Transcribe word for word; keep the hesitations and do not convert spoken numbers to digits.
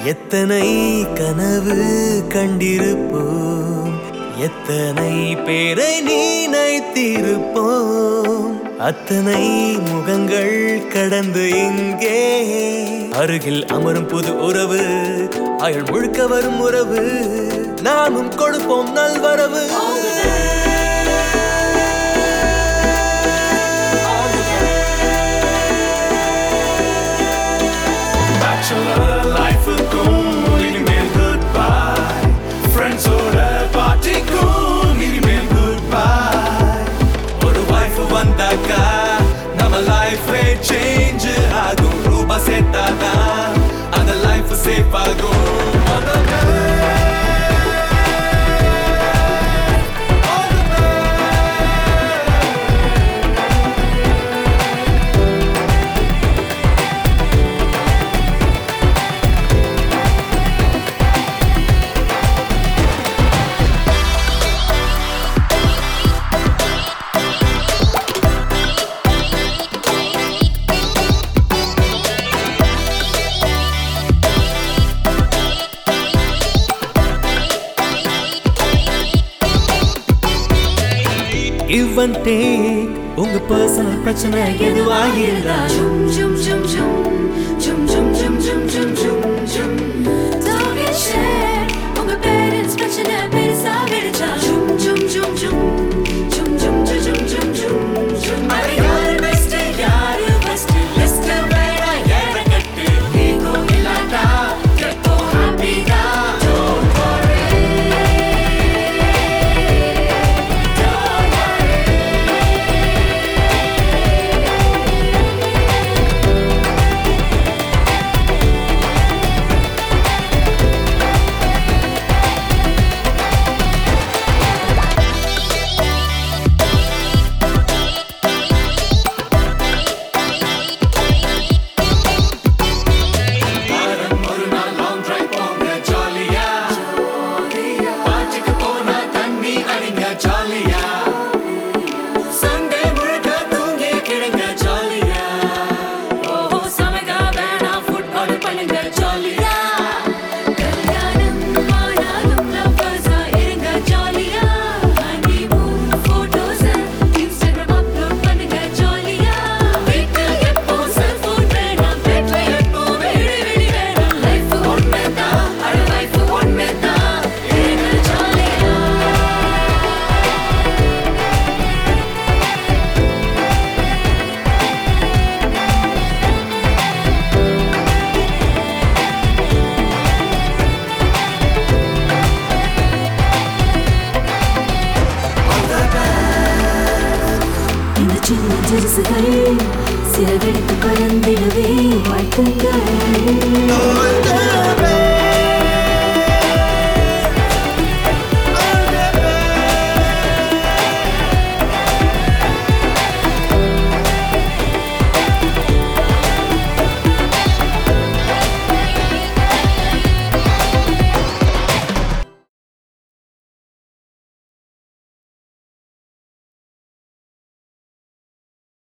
எத்தனை கனவு கண்டிருப்போம், எத்தனை பேரை நினைத்திருப்போம். அத்தனை முகங்கள் கடந்து இங்கே அருகில் அமரும் புது உறவு, அயல் முழுக்க வரும் உறவு, நாமும் கொடுப்போம் நல்வரவு. நம்ம லைஃப் சேஞ்ச் ஆகும், ரூபா சேர்த்தாதா அந்த லைஃப் சேஃப் ஆகும். Give and take, உங்க பர்சனல் பிரச்சனை எதுவாக இருந்தாலும் Jum jum jum jum jum jum jum jum jum jum Don't get shared, உங்க parents பிரச்சனை பெருசா வெடிச்சா Jum jum jum jum jum jum jum jum jum jum jum அது யாரு best யாரு best list வேணா ஏற கட்டு ego இல்லாட்டா எப்போ happy தான். Don't worry, don't worry. சிறகடித்து பறந்திடவே வாழ்த்துங்கள்.